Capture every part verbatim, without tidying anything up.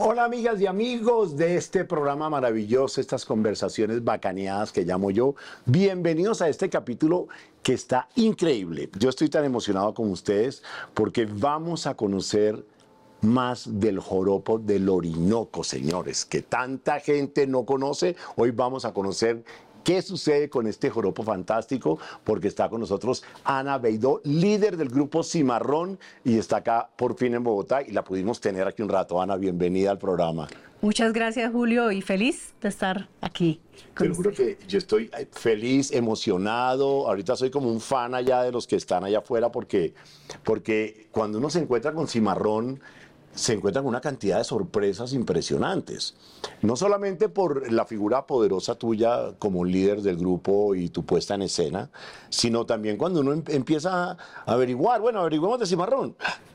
Hola amigas y amigos de este programa maravilloso, estas conversaciones bacaneadas que llamo yo. Bienvenidos a este capítulo que está increíble. Yo estoy tan emocionado como ustedes porque vamos a conocer más del joropo del Orinoco, señores, que tanta gente no conoce. Hoy vamos a conocer qué sucede con este joropo fantástico, porque está con nosotros Ana Beidó, líder del grupo Cimarrón, y está acá por fin en Bogotá, y la pudimos tener aquí un rato. Ana, bienvenida al programa. Muchas gracias, Julio, y feliz de estar aquí. Te juro que yo estoy feliz, emocionado. Ahorita soy como un fan allá de los que están allá afuera, porque, porque cuando uno se encuentra con Cimarrón, se encuentra con una cantidad de sorpresas impresionantes. No solamente por la figura poderosa tuya como líder del grupo y tu puesta en escena, sino también cuando uno em- empieza a averiguar, bueno, averiguemos de Cimarrón,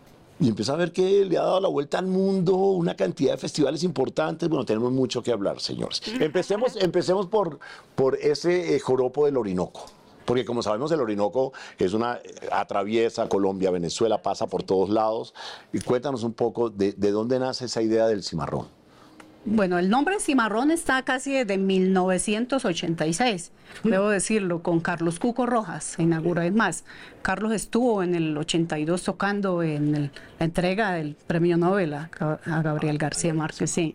y empieza a ver que le ha dado la vuelta al mundo, una cantidad de festivales importantes. Bueno, tenemos mucho que hablar, señores. Empecemos, empecemos por, por ese eh, joropo del Orinoco. Porque como sabemos, el Orinoco es una, atraviesa Colombia, Venezuela, pasa por todos lados. Y cuéntanos un poco de, de dónde nace esa idea del cimarrón. Bueno, el nombre Cimarrón está casi desde mil novecientos ochenta y seis, debo decirlo, con Carlos Cuco Rojas, se inaugura. Es más, Carlos estuvo en el ochenta y dos tocando en el- la entrega del premio Nobel a, a Gabriel García Márquez, sí.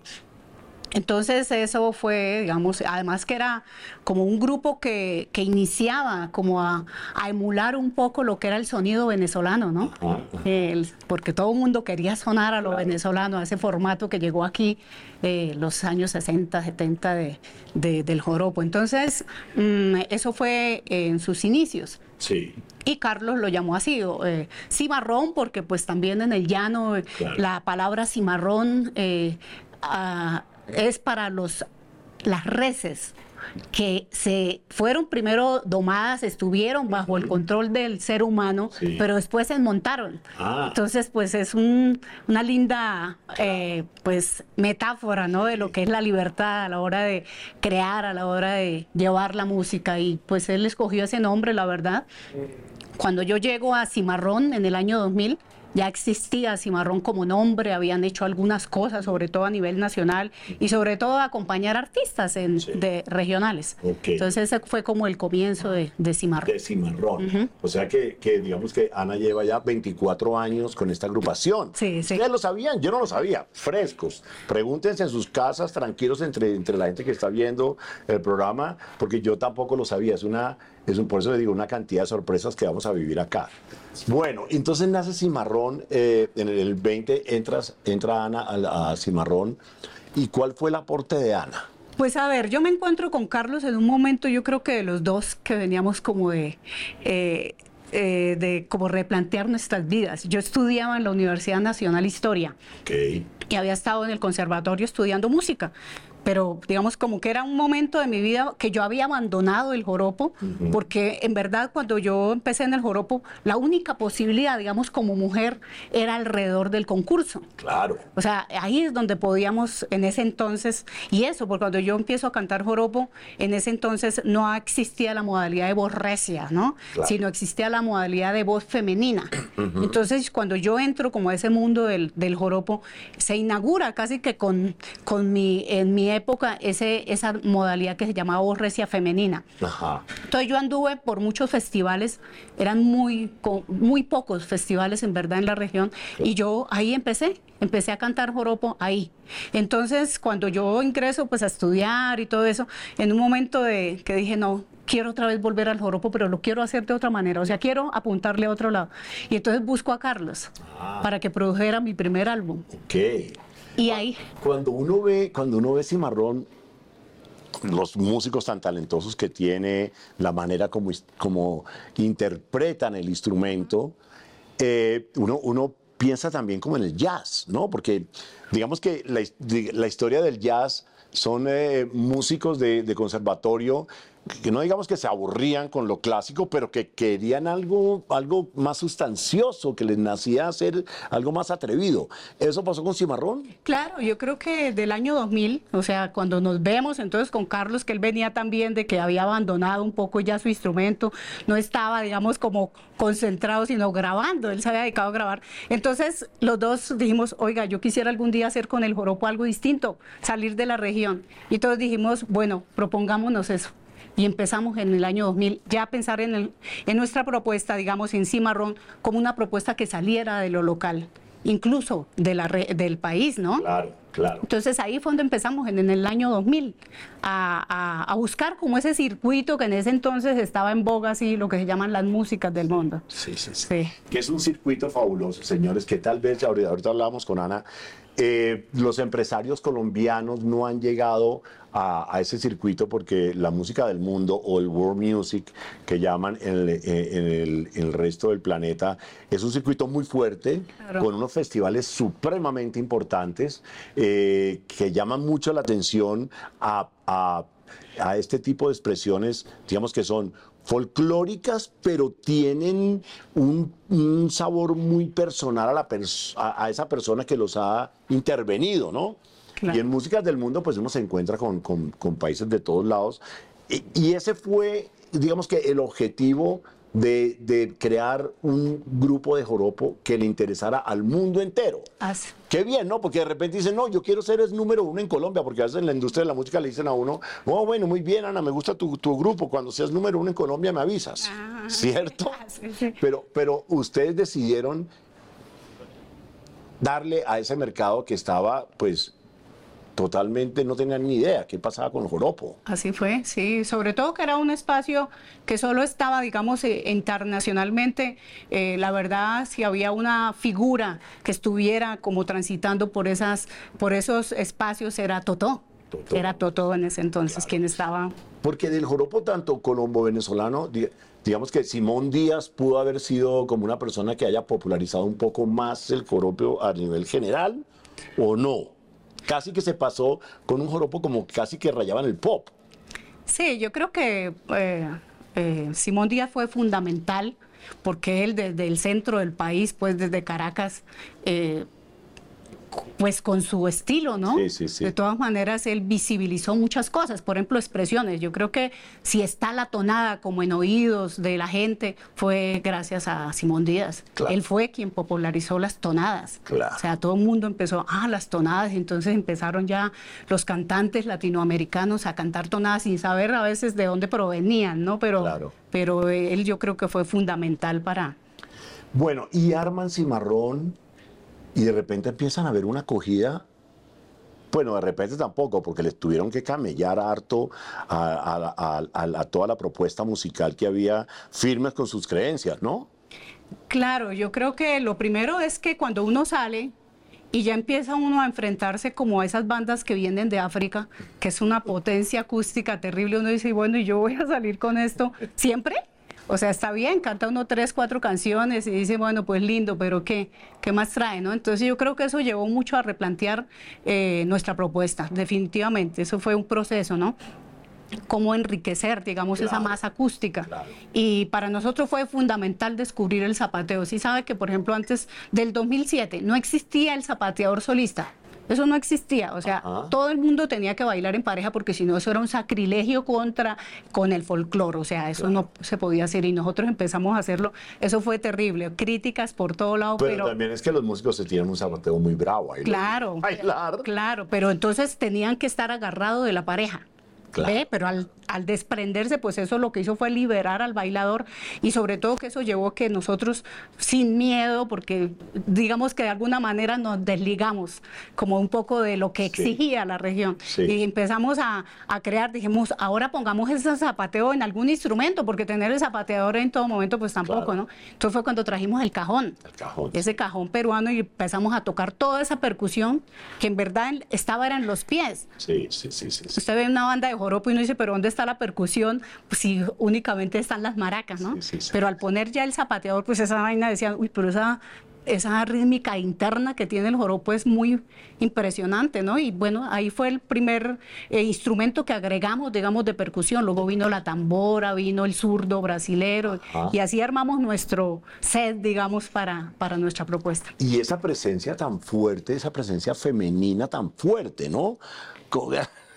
Entonces eso fue, digamos, además que era como un grupo que, que iniciaba como a, a emular un poco lo que era el sonido venezolano, ¿no? El- porque todo el mundo quería sonar a lo venezolano, a ese formato que llegó aquí eh, los años sesenta, setenta de, de- del joropo. Entonces, mm, eso fue eh, en sus inicios. Sí. Y Carlos lo llamó así, o, eh, cimarrón, porque pues también en el llano eh, Claro. la palabra cimarrón eh, ah, es para los, las reses que se fueron primero domadas, estuvieron bajo el control del ser humano, Sí. pero después se desmontaron. Ah. Entonces, pues es un- una linda eh, pues metáfora, ¿no? De lo que es la libertad a la hora de crear, a la hora de llevar la música. Y pues él escogió ese nombre, la verdad. Cuando yo llego a Cimarrón en el año dos mil, ya existía Cimarrón como nombre, habían hecho algunas cosas, sobre todo a nivel nacional, y sobre todo acompañar artistas en- Sí. de, regionales. Ok. Entonces ese fue como el comienzo de, de Cimarrón. De Cimarrón. O sea que, que digamos que Ana lleva ya veinticuatro años con esta agrupación. Sí, sí. Ustedes lo sabían, yo no lo sabía. Frescos. Pregúntense en sus casas, tranquilos, entre, entre la gente que está viendo el programa, porque yo tampoco lo sabía. Es una, es un, por eso le digo, una cantidad de sorpresas que vamos a vivir acá. Bueno, entonces nace Cimarrón, eh, en el veinte entras, entra Ana a, a Cimarrón. ¿Y cuál fue el aporte de Ana? Pues a ver, yo me encuentro con Carlos en un momento, yo creo que de los dos que veníamos como de, eh, eh, de como replantear nuestras vidas. Yo estudiaba en la Universidad Nacional Historia Ok. y había estado en el conservatorio estudiando música, pero digamos como que era un momento de mi vida que yo había abandonado el joropo, porque en verdad cuando yo empecé en el joropo, la única posibilidad, digamos, como mujer, era alrededor del concurso. Claro. O sea, ahí es donde podíamos en ese entonces, y eso, porque cuando yo empiezo a cantar joropo, en ese entonces no existía la modalidad de voz recia, ¿no? Claro. Sino existía la modalidad de voz femenina. Entonces, cuando yo entro como a ese mundo del, del joropo, se inaugura casi que con, con mi, en mi época ese, esa modalidad que se llamaba voz recia femenina. Ajá. Entonces yo anduve por muchos festivales, eran muy, co- muy pocos festivales en verdad en la región, y yo ahí empecé, empecé a cantar joropo ahí. Entonces cuando yo ingreso pues a estudiar y todo eso, en un momento de que dije, no, quiero otra vez volver al joropo, pero lo quiero hacer de otra manera, o sea, quiero apuntarle a otro lado. Y entonces busco a Carlos Ah. para que produjera mi primer álbum. Ok. Y ahí... Cuando uno ve, cuando uno ve Cimarrón, los músicos tan talentosos que tiene, la manera como, is- como interpretan el instrumento, eh, uno, uno piensa también como en el jazz, ¿no? Porque digamos que la, his- di- la historia del jazz son eh, músicos de, de conservatorio que no digamos que se aburrían con lo clásico, pero que querían algo, algo más sustancioso, que les nacía hacer algo más atrevido. ¿Eso pasó con Cimarrón? Claro, yo creo que del año dos mil, o sea, cuando nos vemos entonces con Carlos, que él venía también de que había abandonado un poco ya su instrumento, no estaba, digamos, como concentrado, sino grabando, él se había dedicado a grabar. Entonces los dos dijimos, oiga, yo quisiera algún día hacer con el joropo algo distinto, salir de la región. Y todos dijimos, bueno, propongámonos eso. Y empezamos en el año dos mil ya a pensar en, el, en nuestra propuesta, digamos, en Cimarrón, como una propuesta que saliera de lo local, incluso de la re, del país, ¿no? Claro, claro. Entonces ahí fue donde empezamos, en, en el año dos mil, a, a, a buscar como ese circuito que en ese entonces estaba en boga, así, lo que se llaman las músicas del mundo. Sí, sí, sí. Sí. Que es un circuito fabuloso, señores, que tal vez, ahorita, ahorita hablábamos con Ana, eh, los empresarios colombianos no han llegado a, a ese circuito porque la música del mundo o el world music que llaman en el, en el, en el resto del planeta es un circuito muy fuerte, claro, con unos festivales supremamente importantes eh, que llaman mucho la atención a, a, a este tipo de expresiones, digamos que son folclóricas, pero tienen un, un sabor muy personal a, la pers a, a esa persona que los ha intervenido, ¿no? Claro. Y en músicas del mundo, pues uno se encuentra con, con, con países de todos lados. Y, y ese fue, digamos que el objetivo de, de crear un grupo de joropo que le interesara al mundo entero. Así. Qué bien, ¿no? Porque de repente dicen, no, yo quiero ser el número uno en Colombia, porque a veces en la industria de la música le dicen a uno, oh, bueno, muy bien, Ana, me gusta tu, tu grupo, cuando seas número uno en Colombia me avisas, ah, ¿cierto? Sí, sí. Pero, pero ustedes decidieron darle a ese mercado que estaba, pues, totalmente, no tenían ni idea qué pasaba con el joropo. Así fue, sí, sobre todo que era un espacio que solo estaba, digamos, eh, internacionalmente, eh, la verdad, si había una figura que estuviera como transitando por, esas, por esos espacios, era Totó. Totó. Era Totó en ese entonces, claro, quien estaba... Porque del joropo tanto colombo-venezolano, digamos que Simón Díaz pudo haber sido como una persona que haya popularizado un poco más el joropo a nivel general, ¿o no? Casi que se pasó con un joropo como casi que rayaban el pop. Sí, yo creo que eh, eh, Simón Díaz fue fundamental porque él desde el centro del país, pues desde Caracas, eh, pues con su estilo, ¿no? Sí, sí, sí. De todas maneras, él visibilizó muchas cosas, por ejemplo, expresiones. Yo creo que si está la tonada como en oídos de la gente, fue gracias a Simón Díaz. Claro. Él fue quien popularizó las tonadas. Claro. O sea, todo el mundo empezó, ah, las tonadas, y entonces empezaron ya los cantantes latinoamericanos a cantar tonadas sin saber a veces de dónde provenían, ¿no? Pero, claro, pero él yo creo que fue fundamental para... Bueno, y arman Cimarrón... Y de repente empiezan a ver una acogida, bueno, de repente tampoco, porque les tuvieron que camellar harto a, a, a, a, a toda la propuesta musical que había, firmes con sus creencias, ¿no? Claro, yo creo que lo primero es que cuando uno sale y ya empieza uno a enfrentarse como a esas bandas que vienen de África, que es una potencia acústica terrible, uno dice, bueno, ¿y yo voy a salir con esto siempre? O sea, está bien, canta uno tres, cuatro canciones y dice, bueno, pues lindo, pero ¿qué, qué más trae, no? Entonces yo creo que eso llevó mucho a replantear eh, nuestra propuesta, definitivamente. Eso fue un proceso, ¿no? Cómo enriquecer, digamos, claro, esa masa acústica. Claro. Y para nosotros fue fundamental descubrir el zapateo. Sí sabe que, por ejemplo, antes del dos mil siete no existía el zapateador solista. Eso no existía, o sea, ajá, todo el mundo tenía que bailar en pareja porque si no eso era un sacrilegio contra con el folclore, o sea, eso claro, no se podía hacer y nosotros empezamos a hacerlo, eso fue terrible, críticas por todo lado, pero... Pero también es que los músicos se tienen un zapateo muy bravo. Ahí claro, bailar. Claro, pero entonces tenían que estar agarrados de la pareja. Claro. ¿Ve? Pero al, al desprenderse, pues eso lo que hizo fue liberar al bailador y sobre todo que eso llevó a que nosotros sin miedo, porque digamos que de alguna manera nos desligamos como un poco de lo que exigía sí, la región sí, y empezamos a, a crear, dijimos, ahora pongamos ese zapateo en algún instrumento, porque tener el zapateador en todo momento pues tampoco, claro, ¿no? Entonces fue cuando trajimos el cajón, el cajón ese sí, cajón peruano y empezamos a tocar toda esa percusión que en verdad estaba era en los pies. Sí, sí, sí, sí, sí. Usted ve una banda de joropo y uno dice, pero ¿dónde está la percusión? Pues si únicamente están las maracas, ¿no? Sí, sí, sí. Pero al poner ya el zapateador, pues esa vaina decían, uy, pero esa esa rítmica interna que tiene el joropo es muy impresionante, ¿no? Y bueno, ahí fue el primer eh, instrumento que agregamos, digamos, de percusión. Luego vino la tambora, vino el zurdo brasilero, Ajá. y así armamos nuestro set, digamos, para, para nuestra propuesta. Y esa presencia tan fuerte, esa presencia femenina tan fuerte, ¿no? Co-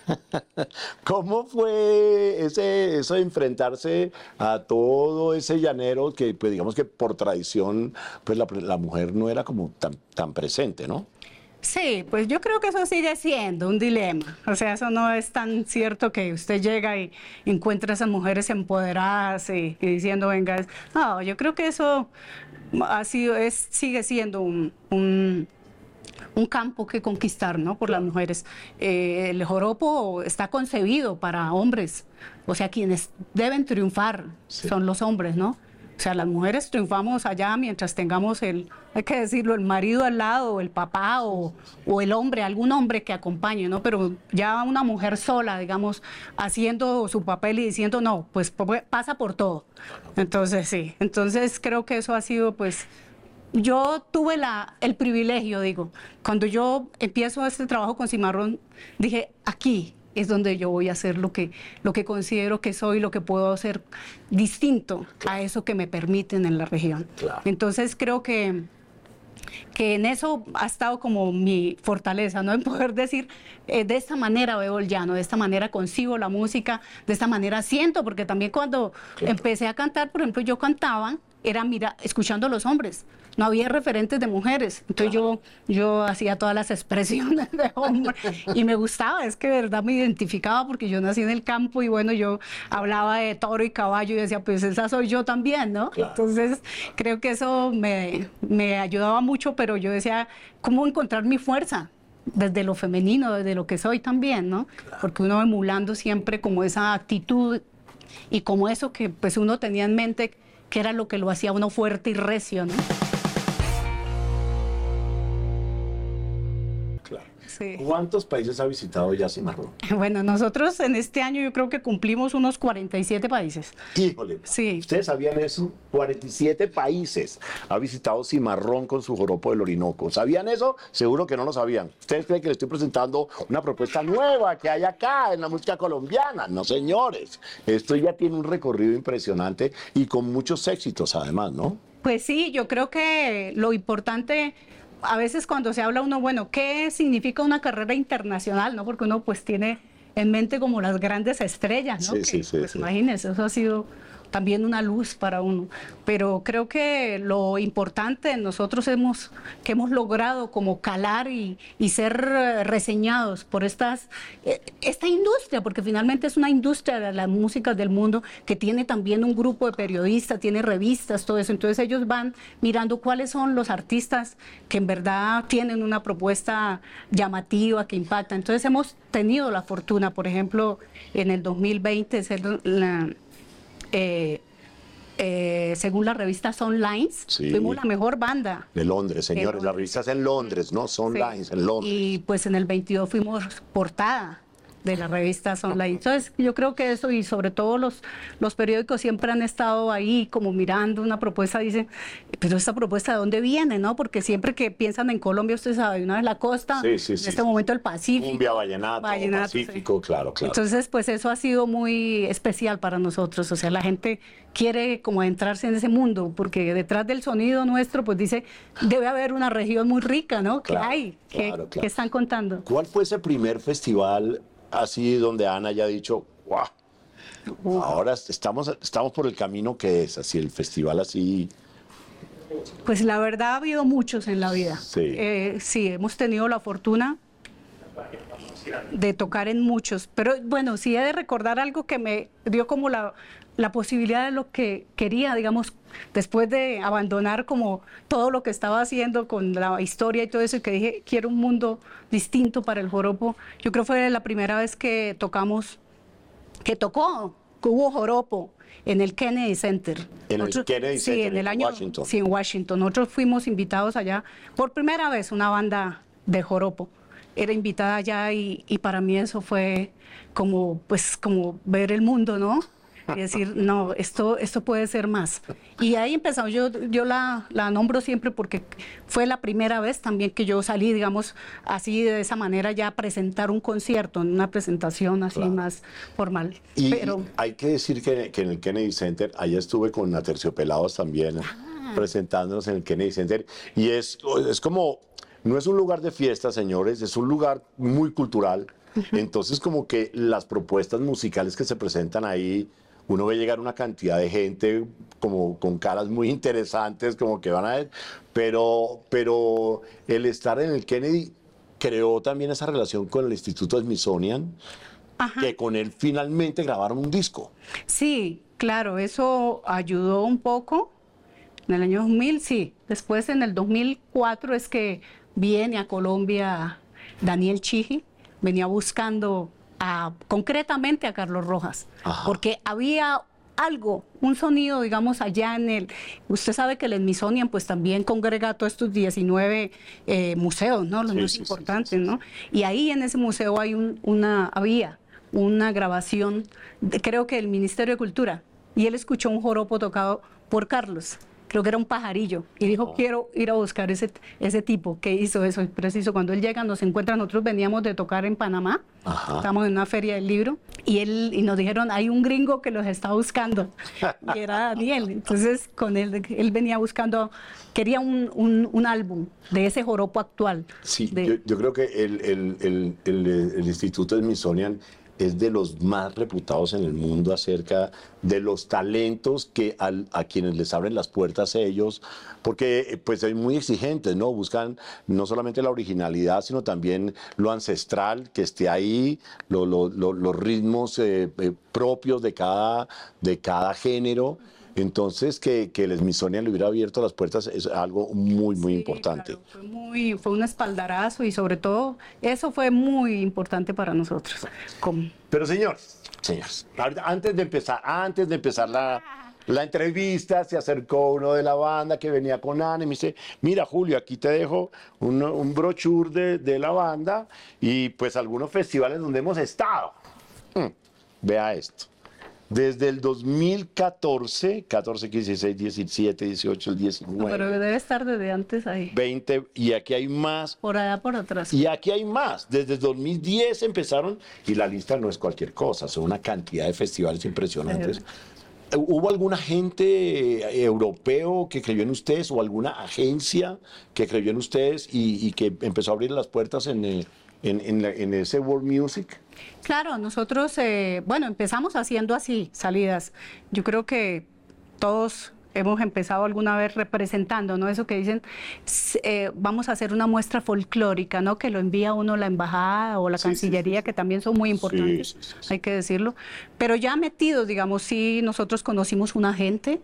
¿Cómo fue ese, eso de enfrentarse a todo ese llanero que, pues digamos que por tradición, pues la, la mujer no era como tan, tan presente, ¿no? Sí, pues yo creo que eso sigue siendo un dilema. O sea, eso no es tan cierto que usted llega y encuentra a esas mujeres empoderadas y, y diciendo, venga, es- no, yo creo que eso ha sido, es, sigue siendo un, un, un campo que conquistar, ¿no? Por las mujeres. Eh, el joropo está concebido para hombres, o sea, quienes deben triunfar Sí. son los hombres, ¿no? O sea, las mujeres triunfamos allá mientras tengamos el, hay que decirlo, el marido al lado, o el papá, o, o el hombre, algún hombre que acompañe, ¿no? Pero ya una mujer sola, digamos, haciendo su papel y diciendo, no, pues pu- pasa por todo. Entonces, sí, entonces creo que eso ha sido, pues, yo tuve la, el privilegio, digo, cuando yo empiezo este trabajo con Cimarrón, dije, aquí es donde yo voy a hacer lo que, lo que considero que soy, lo que puedo hacer distinto a eso que me permiten en la región. Claro. Entonces creo que, que en eso ha estado como mi fortaleza, ¿no? En poder decir, eh, de esta manera veo el llano, de esta manera concibo la música, de esta manera siento, porque también cuando Claro. empecé a cantar, por ejemplo, yo cantaba, era mira, escuchando a los hombres, no había referentes de mujeres, entonces yo, yo hacía todas las expresiones de hombre y me gustaba, es que de verdad me identificaba porque yo nací en el campo y bueno, yo hablaba de toro y caballo y decía, pues esa soy yo también, ¿no? Claro. Entonces creo que eso me, me ayudaba mucho, pero yo decía, ¿cómo encontrar mi fuerza? Desde lo femenino, desde lo que soy también, ¿no? Porque uno emulando siempre como esa actitud y como eso que pues uno tenía en mente, que era lo que lo hacía uno fuerte y recio, ¿no? Claro. Sí. ¿Cuántos países ha visitado ya Cimarrón? Bueno, nosotros en este año yo creo que cumplimos unos cuarenta y siete países. Híjole. Sí. ¿Ustedes sabían eso? cuarenta y siete países ha visitado Cimarrón con su joropo del Orinoco. ¿Sabían eso? Seguro que no lo sabían. ¿Ustedes creen que les estoy presentando una propuesta nueva que hay acá en la música colombiana? No, señores. Esto ya tiene un recorrido impresionante y con muchos éxitos además, ¿no? Pues sí, yo creo que lo importante, a veces cuando se habla uno, bueno, ¿qué significa una carrera internacional? ¿No? Porque uno pues tiene en mente como las grandes estrellas, ¿no? Sí, Que, sí, sí, pues sí. imagínense, eso ha sido también una luz para uno. Pero creo que lo importante nosotros hemos, que hemos logrado como calar y, y ser eh, reseñados por estas, eh, esta industria, porque finalmente es una industria de las músicas del mundo que tiene también un grupo de periodistas, tiene revistas, todo eso. Entonces ellos van mirando cuáles son los artistas que en verdad tienen una propuesta llamativa, que impacta. Entonces hemos tenido la fortuna, por ejemplo, en el dos mil veinte, ser la... Eh, eh, según la revista Sonlines, Sí. fuimos la mejor banda. De Londres, señores. Londres. La revista es en Londres, ¿no? Son Sí. Lines en Londres. Y pues en el veintidós fuimos portada de la revista Sonline. Entonces yo creo que eso, y sobre todo los, los periódicos siempre han estado ahí como mirando una propuesta, dicen, pero esta propuesta ¿de dónde viene? ¿No? Porque siempre que piensan en Colombia, usted sabe, una vez la costa, Sí, sí, en sí, este sí. momento el Pacífico. Cumbia, vallenato, Vallenato, Pacífico, sí. claro, claro. Entonces, pues eso ha sido muy especial para nosotros. O sea, la gente quiere como adentrarse en ese mundo, porque detrás del sonido nuestro, pues dice, debe haber una región muy rica, ¿no? ¿Qué Claro, hay? ¿Qué, claro, claro. qué están contando? ¿Cuál fue ese primer festival así donde Ana haya dicho, wow, ahora estamos, estamos por el camino que es, así el festival así? Pues la verdad ha habido muchos en la vida. Sí. Eh, sí, hemos tenido la fortuna de tocar en muchos, pero bueno, sí he de recordar algo que me dio como la, la posibilidad de lo que quería, digamos, después de abandonar como todo lo que estaba haciendo con la historia y todo eso, y que dije, quiero un mundo distinto para el joropo. Yo creo que fue la primera vez que tocamos, que tocó, que hubo joropo en el Kennedy Center. En el Kennedy sí, Center, en el en año, Washington. Sí, en Washington. Nosotros fuimos invitados allá, por primera vez una banda de joropo era invitada allá, y, y para mí eso fue como, pues, como ver el mundo, ¿no? y decir, no, esto, esto puede ser más. Y ahí empezamos, yo, yo la, la nombro siempre porque fue la primera vez también que yo salí, digamos, así de esa manera ya a presentar un concierto, una presentación así Claro. más formal. Y Pero hay que decir que, que en el Kennedy Center, allá estuve con Aterciopelados también, Ah. presentándonos en el Kennedy Center, y es, es como, no es un lugar de fiesta, señores, es un lugar muy cultural. Entonces, como que las propuestas musicales que se presentan ahí, uno ve llegar una cantidad de gente como con caras muy interesantes, como que van a ver, pero, pero el estar en el Kennedy creó también esa relación con el Instituto Smithsonian, Ajá. que con él finalmente grabaron un disco. Sí, claro, eso ayudó un poco en el año dos mil, sí. Después, en el dos mil cuatro, es que viene a Colombia Daniel Chigi, venía buscando a, concretamente a Carlos Rojas, Ajá. porque había algo, un sonido, digamos, allá en el... Usted sabe que el Smithsonian pues también congrega todos estos diecinueve eh, museos, ¿no? Los Sí, más sí, sí, importantes, sí, sí, ¿no? Y ahí en ese museo hay un, una, había una grabación, de, creo que del Ministerio de Cultura, y él escuchó un joropo tocado por Carlos. Creo que era un pajarillo, y dijo, Oh. quiero ir a buscar ese, ese tipo que hizo eso. Y preciso, cuando él llega, nos encuentra, nosotros veníamos de tocar en Panamá, Ajá. estábamos en una feria del libro, y él y nos dijeron, hay un gringo que los está buscando, y era Daniel. Entonces, con él, él venía buscando, quería un, un, un álbum de ese joropo actual. Sí, de- yo, yo creo que el, el, el, el, el Instituto Smithsonian es de los más reputados en el mundo acerca de los talentos que al- a quienes les abren las puertas ellos, porque eh, pues son muy exigentes, ¿no? Buscan no solamente la originalidad, sino también lo ancestral, que esté ahí, lo- lo- lo- los ritmos eh, eh, propios de cada, de cada género. Entonces, que, que el Smithsonian le hubiera abierto las puertas es algo muy, muy Sí, importante. claro, fue muy, fue un espaldarazo y sobre todo eso fue muy importante para nosotros. Como- Pero señores, señores, ahorita, antes de empezar, antes de empezar la, la entrevista, se acercó uno de la banda que venía con Ana y me dice, mira Julio, aquí te dejo un, un brochure de, de la banda y pues algunos festivales donde hemos estado. Hmm, vea esto. Desde el dos mil catorce, catorce, quince, dieciséis, diecisiete, dieciocho, el pero diecinueve, debe estar desde antes ahí, veinte, y aquí hay más. por allá por atrás. Y aquí hay más. Desde dos mil diez empezaron, y la lista no es cualquier cosa, son una cantidad de festivales impresionantes. ¿Hubo algún agente eh, europeo que creyó en ustedes o alguna agencia que creyó en ustedes y, y que empezó a abrir las puertas en, eh, en, en la- en ese World Music? Claro, nosotros, eh, bueno, empezamos haciendo así, salidas. Yo creo que todos hemos empezado alguna vez representando, ¿no? Eso que dicen, s- eh, vamos a hacer una muestra folclórica, ¿no? Que lo envía uno la embajada o la Sí, sí, sí, Cancillería, sí. que también son muy importantes, Sí, sí, sí, sí. hay que decirlo. Pero ya metidos, digamos, sí, nosotros conocimos un agente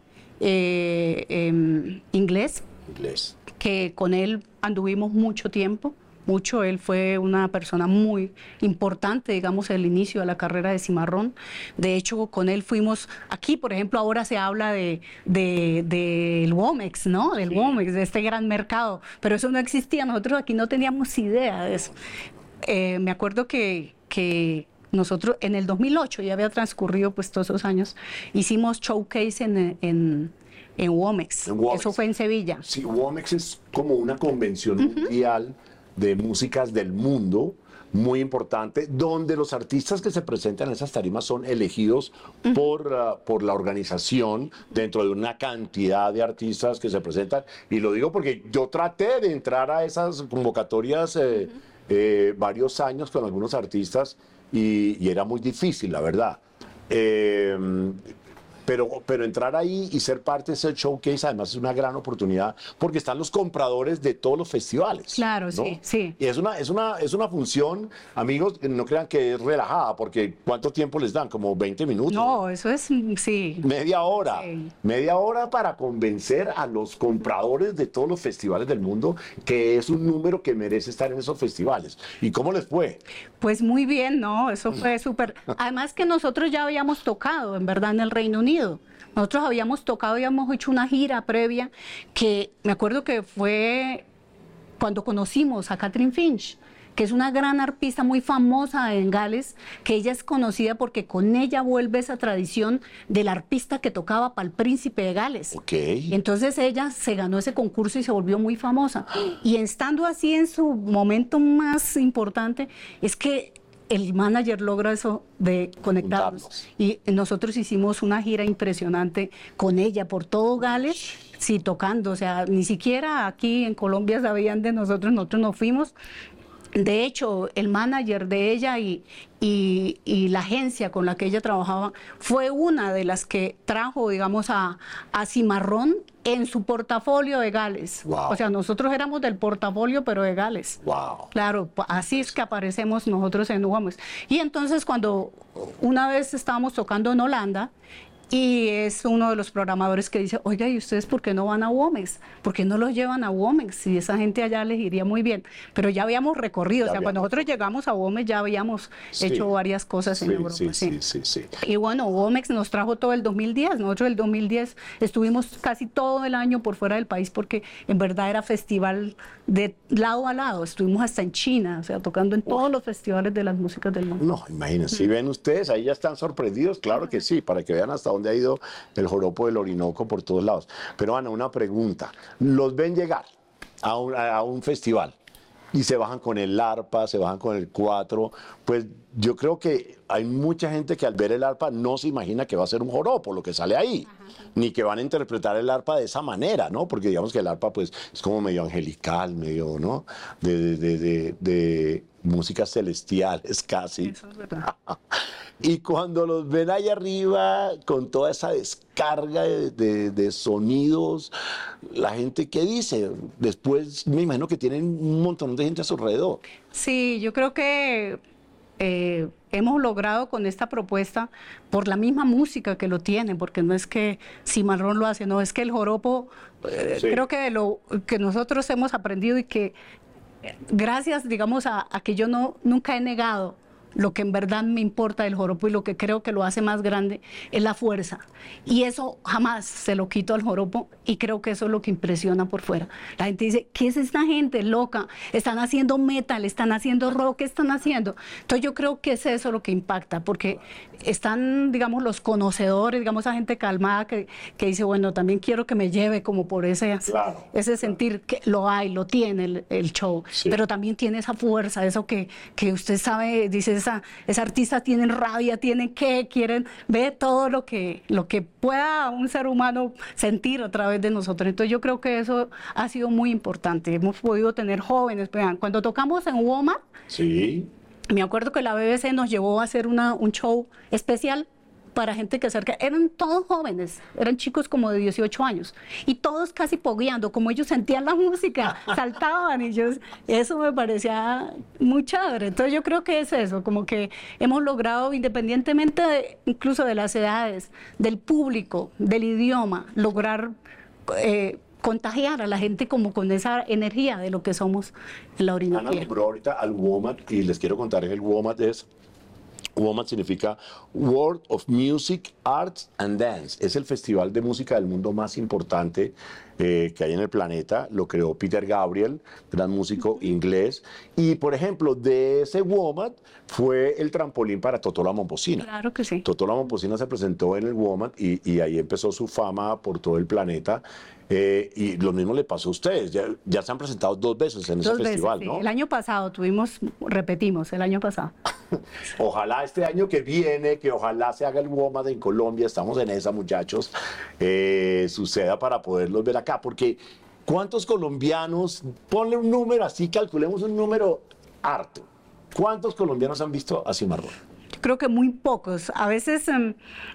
eh, em, inglés, Inglés. que con él anduvimos mucho tiempo, mucho. Él fue una persona muy importante, digamos, el inicio de la carrera de Cimarrón. De hecho, con él fuimos, aquí, por ejemplo, ahora se habla de, de, del Womex, ¿no? Del Sí. Womex, de este gran mercado, pero eso no existía, nosotros aquí no teníamos idea de eso. Eh, me acuerdo que, que nosotros en el dos mil ocho, ya había transcurrido pues todos esos años, hicimos showcase en, en, en Womex. En Womex. Eso fue en Sevilla. Sí, Womex es como una convención mundial de músicas del mundo muy importante, donde los artistas que se presentan en esas tarimas son elegidos por, uh, por la organización dentro de una cantidad de artistas que se presentan. Y lo digo porque yo traté de entrar a esas convocatorias eh, eh, varios años con algunos artistas y, y era muy difícil, la verdad. Eh, Pero, pero entrar ahí y ser parte de ese showcase además es una gran oportunidad porque están los compradores de todos los festivales. Claro, ¿no? sí, sí. Y es una, es, una, es una función, amigos, no crean que es relajada porque ¿cuánto tiempo les dan? Como veinte minutos. No, eso es, mm, sí. Media hora. Sí. Media hora para convencer a los compradores de todos los festivales del mundo que es un número que merece estar en esos festivales. ¿Y cómo les fue? Pues muy bien, ¿no? Eso fue súper. Además que nosotros ya habíamos tocado, en verdad, en el Reino Unido. Nosotros habíamos tocado, habíamos hecho una gira previa que me acuerdo que fue cuando conocimos a Catherine Finch. que es una gran arpista muy famosa en Gales, que ella es conocida porque con ella vuelve esa tradición del arpista que tocaba para el príncipe de Gales. Okay. Entonces ella se ganó ese concurso y se volvió muy famosa. Y estando así en su momento más importante, es que el manager logra eso de conectarnos. Juntarnos. Y nosotros hicimos una gira impresionante con ella por todo Gales, sí, tocando. O sea, ni siquiera aquí en Colombia sabían de nosotros, nosotros nos fuimos. De hecho, el manager de ella y, y, y la agencia con la que ella trabajaba fue una de las que trajo, digamos, a, a Cimarrón en su portafolio de Gales. Wow. O sea, nosotros éramos del portafolio, pero de Gales. Wow. Claro, así es que aparecemos nosotros en Womex. Y entonces cuando una vez estábamos tocando en Holanda, y es uno de los programadores que dice, oiga, ¿y ustedes por qué no van a Womex? ¿Por qué no los llevan a Womex? Si esa gente allá les iría muy bien. Pero ya habíamos recorrido, Ya o sea, cuando habíamos. nosotros llegamos a Womex ya habíamos Sí. hecho varias cosas en Sí, Europa. sí, sí. sí, sí, sí. Y bueno, Womex nos trajo todo el dos mil diez. Nosotros el dos mil diez estuvimos casi todo el año por fuera del país porque en verdad era festival de lado a lado. Estuvimos hasta en China, o sea, tocando en todos los festivales de las músicas del mundo. No, imagínense, si ven ustedes, ahí ya están sorprendidos, claro que sí, para que vean hasta dónde ha ido el joropo del Orinoco por todos lados. Pero Ana, una pregunta, los ven llegar a un, a un festival y se bajan con el arpa, se bajan con el cuatro, pues yo creo que hay mucha gente que al ver el arpa no se imagina que va a ser un joropo lo que sale ahí, ni que van a interpretar el arpa de esa manera, ¿no? Porque digamos que el arpa pues es como medio angelical, medio, ¿no? De, de, de, de, de músicas celestiales casi. Eso es verdad. Y cuando los ven allá arriba con toda esa descarga de, de- de sonidos, la gente, ¿qué dice? Después me imagino que tienen un montón de gente a su alrededor. Sí, yo creo que eh, hemos logrado con esta propuesta, por la misma música que lo tiene, porque no es que Cimarrón lo hace, no, es que el joropo, eh, Sí. creo que lo que nosotros hemos aprendido y que eh, gracias, digamos, a, a que yo no nunca he negado lo que en verdad me importa del joropo y lo que creo que lo hace más grande es la fuerza. Y eso jamás se lo quito al joropo y creo que eso es lo que impresiona por fuera. La gente dice, ¿qué es esta gente loca? Están haciendo metal, están haciendo rock, ¿qué están haciendo? Entonces yo creo que es eso lo que impacta, porque están, digamos, los conocedores, digamos, esa gente calmada que, que dice, bueno, también quiero que me lleve como por ese, Claro, ese sentir que lo hay, lo tiene el, el show, Sí. pero también tiene esa fuerza, eso que, que usted sabe, dice, esa, esa artista tienen rabia, tienen que, quieren, ve todo lo que, lo que pueda un ser humano sentir a través de nosotros. Entonces yo creo que eso ha sido muy importante. Hemos podido tener jóvenes, vean, cuando tocamos en Walmart, Sí. me acuerdo que la B B C nos llevó a hacer una, un show especial para gente que acerca, eran todos jóvenes, eran chicos como de dieciocho años, y todos casi pogueando, como ellos sentían la música, saltaban, y yo, eso me parecía muy chévere. Entonces yo creo que es eso, como que hemos logrado, independientemente de, incluso de las edades, del público, del idioma, lograr eh, contagiar a la gente como con esa energía de lo que somos en la Ana Orinoquía. nombró ahorita al WOMAD y les quiero contar que el WOMAD es WOMAD significa World of Music, Arts and Dance. Es el festival de música del mundo más importante eh, que hay en el planeta. Lo creó Peter Gabriel, gran músico inglés. Y, por ejemplo, de ese WOMAD fue el trampolín para Totó la Momposina. Claro que sí. Totó la Momposina se presentó en el WOMAD y, y ahí empezó su fama por todo el planeta. Eh, y lo mismo le pasó a ustedes. Ya, ya se han presentado dos veces en ese Dos veces, festival, sí. ¿no? El año pasado tuvimos, repetimos, el año pasado. Ojalá este año que viene, que ojalá se haga el WOMAD en Colombia, estamos en esa, muchachos, eh, suceda para poderlos ver acá, porque ¿cuántos colombianos, ponle un número así, calculemos un número harto, ¿cuántos colombianos han visto a Cimarrón? Yo creo que muy pocos. A veces, em,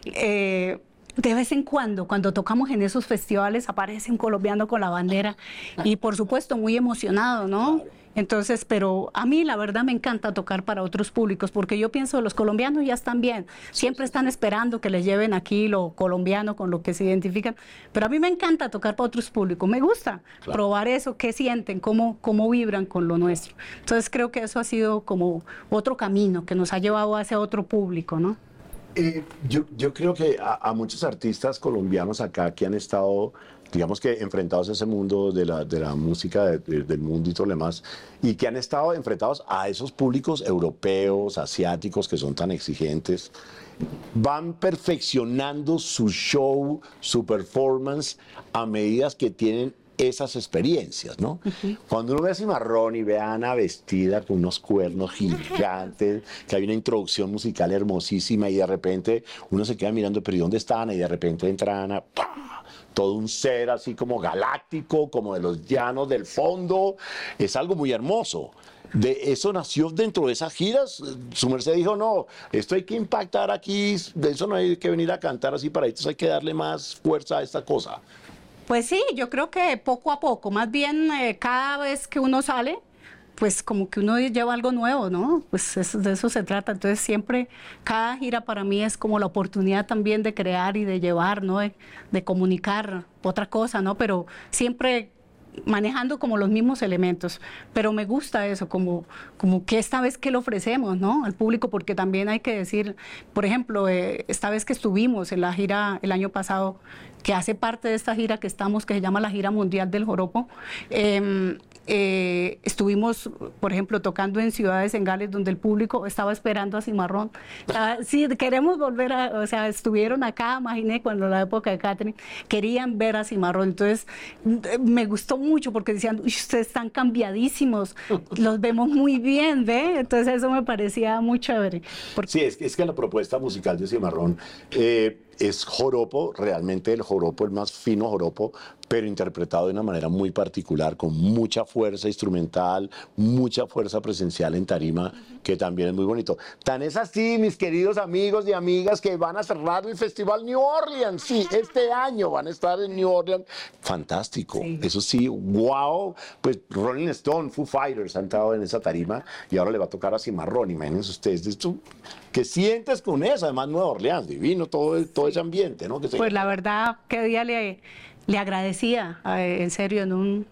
eh, de vez en cuando, cuando tocamos en esos festivales, aparece un colombiano con la bandera y por supuesto muy emocionado, ¿no? Entonces, pero a mí la verdad me encanta tocar para otros públicos porque yo pienso los colombianos ya están bien, siempre están esperando que les lleven aquí lo colombiano con lo que se identifican, pero a mí me encanta tocar para otros públicos, me gusta Claro. probar eso, qué sienten, cómo, cómo vibran con lo nuestro. Entonces creo que eso ha sido como otro camino que nos ha llevado hacia otro público, ¿no? Eh, yo, yo creo que a, a muchos artistas colombianos acá que han estado digamos que enfrentados a ese mundo de la, de la música de, de, del mundo y todo lo demás, y que han estado enfrentados a esos públicos europeos, asiáticos, que son tan exigentes, van perfeccionando su show, su performance, a medida que tienen esas experiencias, ¿no? Uh-huh. Cuando uno ve a Cimarrón y ve a Ana vestida con unos cuernos gigantes, que hay una introducción musical hermosísima y de repente uno se queda mirando, pero ¿y dónde está Ana? Y de repente entra Ana, ¡pah! Todo un ser así como galáctico, como de los llanos del fondo, es algo muy hermoso. De eso nació dentro de esas giras. Su merced dijo, no, esto hay que impactar aquí, de eso no hay que venir a cantar así paraditos, hay que darle más fuerza a esta cosa. Pues sí, yo creo que poco a poco, más bien eh, cada vez que uno sale, pues como que uno lleva algo nuevo, ¿no? Pues eso, de eso se trata. Entonces siempre, cada gira para mí es como la oportunidad también de crear y de llevar, ¿no? De, de comunicar otra cosa, ¿no? Pero siempre manejando como los mismos elementos, pero me gusta eso, como, como que esta vez que lo ofrecemos, ¿no? Al público, porque también hay que decir, por ejemplo, eh, esta vez que estuvimos en la gira el año pasado, que hace parte de esta gira que estamos, que se llama la Gira Mundial del Joropo, eh, eh, estuvimos, por ejemplo, tocando en ciudades en Gales donde el público estaba esperando a Cimarrón. Ah, sí, queremos volver a, o sea, estuvieron acá, imaginé, cuando la época de Catherine, querían ver a Cimarrón. Entonces, me gustó mucho porque decían, ustedes están cambiadísimos, los vemos muy bien, ¿ve? Entonces, eso me parecía muy chévere. Porque... Sí, es que, es que la propuesta musical de Cimarrón eh, es joropo, realmente el joropo, el más fino joropo, pero interpretado de una manera muy particular, con mucha fuerza instrumental, mucha fuerza presencial en tarima, que también es muy bonito. Tan es así, mis queridos amigos y amigas, que van a cerrar el Festival New Orleans. Sí, este año van a estar en New Orleans. Fantástico. Sí. Eso sí, wow. Pues Rolling Stone, Foo Fighters han estado en esa tarima y ahora le va a tocar a Cimarrón. Imagínense ustedes esto. ¿Qué sientes con eso? Además, Nueva Orleans, divino todo, todo ese ambiente, ¿no? Que se... Pues la verdad, qué día le... Le agradecía, en serio, en un,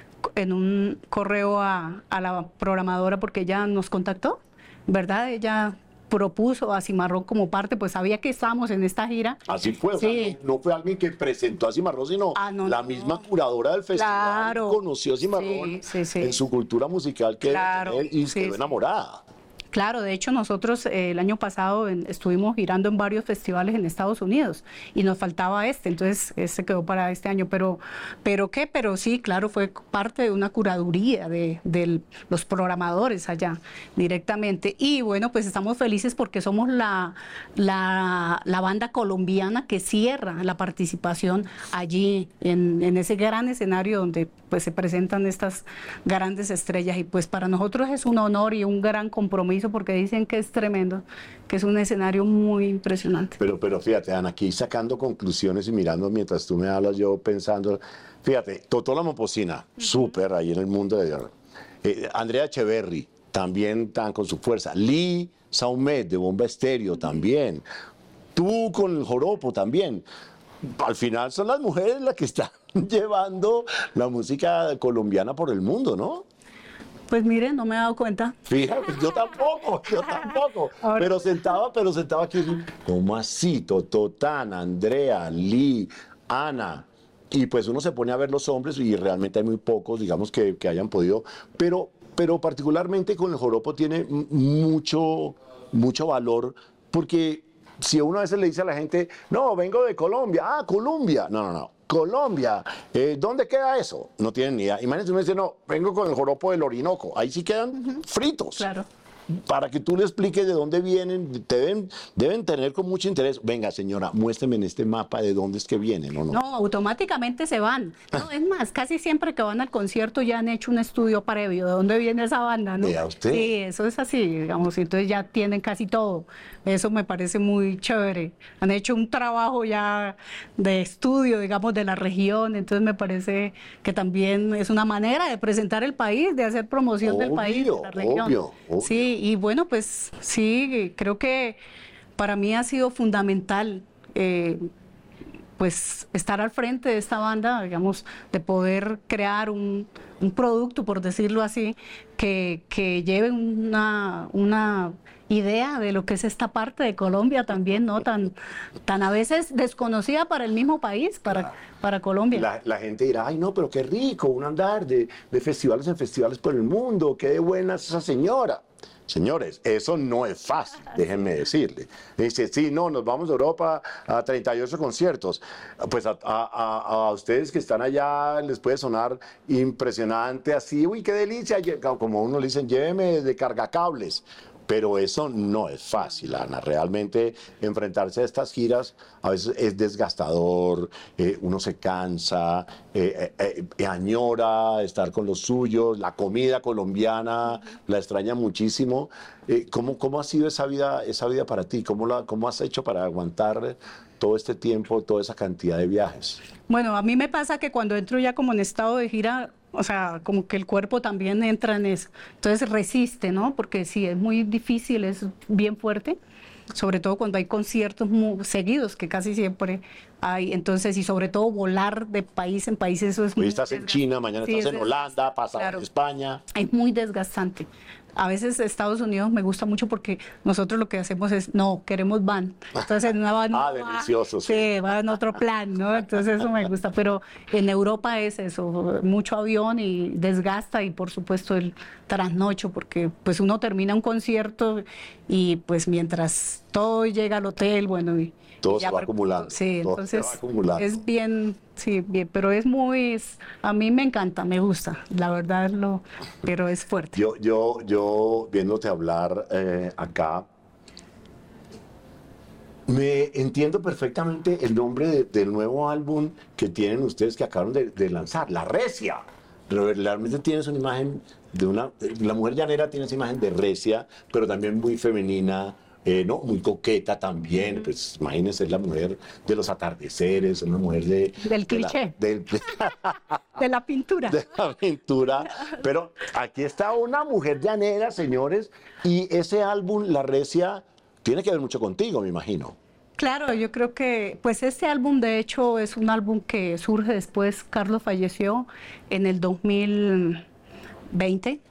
en un correo a, a la programadora porque ella nos contactó, ¿verdad? Ella propuso a Cimarrón como parte, pues sabía que estábamos en esta gira. Así fue, sí. O sea, no, no fue alguien que presentó a Cimarrón, sino ah, no, la no. misma curadora del festival claro. conoció a Cimarrón sí, sí, sí. en su cultura musical que claro. él y sí, quedó enamorada. Claro, de hecho nosotros eh, el año pasado en, estuvimos girando en varios festivales en Estados Unidos y nos faltaba este, entonces este quedó para este año, pero pero qué, pero sí, claro, fue parte de una curaduría de, de los programadores allá directamente y bueno, pues estamos felices porque somos la, la, la banda colombiana que cierra la participación allí en, en ese gran escenario donde pues se presentan estas grandes estrellas y pues para nosotros es un honor y un gran compromiso porque dicen que es tremendo, que es un escenario muy impresionante. Pero, pero fíjate, Ana, aquí sacando conclusiones y mirando mientras tú me hablas, yo pensando, fíjate, Totó la Momposina, uh-huh. súper ahí en el mundo de... Eh, Andrea Echeverry, también tan con su fuerza. Lee Saumet, de Bomba Estéreo, uh-huh. también. Tú con el joropo también. Al final son las mujeres las que están llevando la música colombiana por el mundo, ¿no? Pues mire, no me he dado cuenta. Fíjate, yo tampoco, yo tampoco. Ahora... Pero sentaba, pero sentaba aquí, ¿cómo así? Tototán, Andrea, Lee, Ana. Y pues uno se pone a ver los hombres y realmente hay muy pocos, digamos, que, que hayan podido. Pero, pero particularmente con el joropo tiene mucho, mucho valor porque si uno a veces le dice a la gente, no, vengo de Colombia, ah, Colombia. No, no, no. Colombia, eh, ¿dónde queda eso? No tienen ni idea. Imagínense, uno dice, no, vengo con el joropo del Orinoco. Ahí sí quedan uh-huh. fritos. Claro. Para que tú le expliques de dónde vienen, te deben, deben tener con mucho interés. Venga, señora, muéstrame en este mapa de dónde es que vienen, ¿o no? No, automáticamente se van. No, es más, casi siempre que van al concierto ya han hecho un estudio previo de dónde viene esa banda, ¿no? ¿Vea usted? Sí, eso es así, digamos, entonces ya tienen casi todo. Eso me parece muy chévere. Han hecho un trabajo ya de estudio, digamos, de la región, entonces me parece que también es una manera de presentar el país, de hacer promoción obvio, del país, de la región. Obvio, obvio. Sí, y bueno, pues sí, creo que para mí ha sido fundamental eh, pues estar al frente de esta banda, digamos, de poder crear un, un producto, por decirlo así, que, que lleve una, una idea de lo que es esta parte de Colombia también, ¿no? Tan, tan a veces desconocida para el mismo país, para, para Colombia. La, la gente dirá, ay no, pero qué rico, un andar de, de festivales en festivales por el mundo, qué buena es esa señora. Señores, eso no es fácil, déjenme decirle. Dice, sí, no, nos vamos a Europa a treinta y ocho conciertos. Pues a, a, a ustedes que están allá les puede sonar impresionante así, uy, qué delicia, como uno le dicen, lléveme de cargacables. Pero eso no es fácil, Ana. Realmente enfrentarse a estas giras a veces es desgastador, eh, uno se cansa, eh, eh, eh, añora estar con los suyos, la comida colombiana la extraña muchísimo. Eh, ¿cómo, ¿Cómo ha sido esa vida, esa vida para ti? ¿Cómo, la, ¿Cómo has hecho para aguantar todo este tiempo, toda esa cantidad de viajes? Bueno, a mí me pasa que cuando entro ya como en estado de gira, o sea, como que el cuerpo también entra en eso. Entonces resiste, ¿no? Porque sí, es muy difícil, es bien fuerte, sobre todo cuando hay conciertos muy seguidos, que casi siempre hay. Entonces, y sobre todo volar de país en país, eso es Hoy muy estás en China, mañana sí, estás en Holanda, pasado claro, en España. Es muy desgastante. A veces Estados Unidos me gusta mucho porque nosotros lo que hacemos es, no, queremos van. Entonces en una van... Ah, delicioso. Sí, sí, va en otro plan, ¿no? Entonces eso me gusta. Pero en Europa es eso, mucho avión y desgasta y por supuesto el trasnocho porque pues uno termina un concierto y pues mientras todo llega al hotel, bueno... Y, todo ya se va por, acumulando. Sí, todo entonces se va acumulando. Es bien, sí, bien, pero es muy, es, a mí me encanta, me gusta, la verdad, es lo, pero es fuerte. Yo, yo, yo viéndote hablar eh, acá, me entiendo perfectamente el nombre de, del nuevo álbum que tienen ustedes que acabaron de, de lanzar, La Recia. Realmente tienes una imagen de una, la mujer llanera tiene esa imagen de recia, pero también muy femenina. Eh, no, muy coqueta también, pues imagínense, es la mujer de los atardeceres, una mujer de... Del cliché. De la, del, de la pintura. De la pintura, pero aquí está una mujer llanera, señores, y ese álbum, La Recia, tiene que ver mucho contigo, me imagino. Claro, yo creo que, pues este álbum de hecho es un álbum que surge después, Carlos falleció en el dos mil veinte,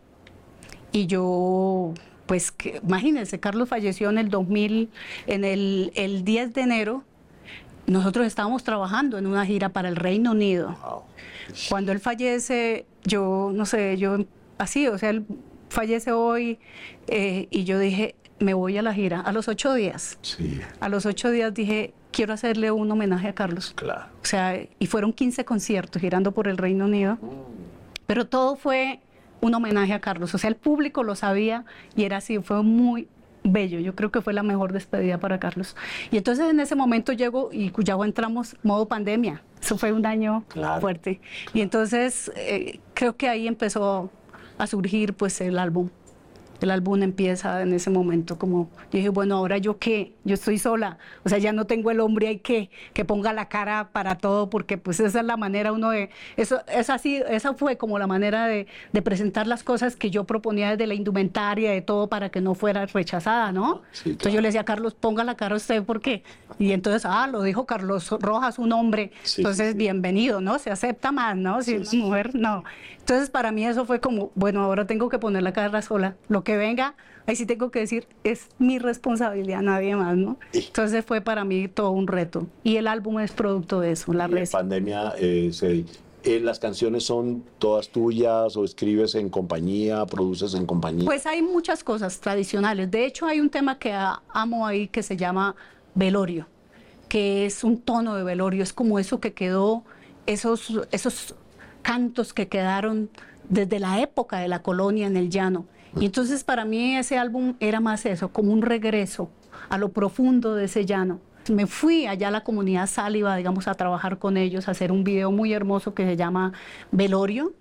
y yo... Pues que, imagínense, Carlos falleció en el dos mil, en el, el diez de enero, nosotros estábamos trabajando en una gira para el Reino Unido. Wow. Cuando él fallece, yo, no sé, yo así, o sea, él fallece hoy eh, y yo dije, me voy a la gira. A los ocho días, sí. a los ocho días dije, quiero hacerle un homenaje a Carlos. Claro. O sea, y fueron quince conciertos girando por el Reino Unido, mm. pero todo fue... un homenaje a Carlos, o sea, el público lo sabía y era así, fue muy bello, yo creo que fue la mejor despedida para Carlos. Y entonces en ese momento llegó y ya entramos modo pandemia, eso fue un año claro, fuerte. Claro. Y entonces eh, creo que ahí empezó a surgir pues el álbum. El álbum empieza en ese momento como, yo dije, bueno, ¿ahora yo qué? Yo estoy sola, o sea, ya no tengo el hombre ahí que, que ponga la cara para todo, porque pues esa es la manera uno de, eso es así, esa fue como la manera de, de presentar las cosas que yo proponía desde la indumentaria, de todo, para que no fuera rechazada, ¿no? Sí, claro. Entonces yo le decía a Carlos, ponga la cara usted, ¿por qué? Y entonces, ah, lo dijo Carlos Rojas, un hombre, sí, entonces sí, sí. bienvenido, ¿no? Se acepta más, ¿no? Si sí, es una mujer, no. Entonces para mí eso fue como, bueno, ahora tengo que poner la cara sola, lo que venga, ahí sí tengo que decir, es mi responsabilidad, nadie más, ¿no? Entonces fue para mí todo un reto. Y el álbum es producto de eso, La Recia. En pandemia, eh, se, eh, ¿las canciones son todas tuyas o escribes en compañía, produces en compañía? Pues hay muchas cosas tradicionales. De hecho, hay un tema que amo ahí que se llama Velorio, que es un tono de velorio, es como eso que quedó, esos, esos cantos que quedaron desde la época de la colonia en el llano. Y entonces para mí ese álbum era más eso, como un regreso a lo profundo de ese llano. Me fui allá a la comunidad Sáliva, digamos, a trabajar con ellos, a hacer un video muy hermoso que se llama Velorio.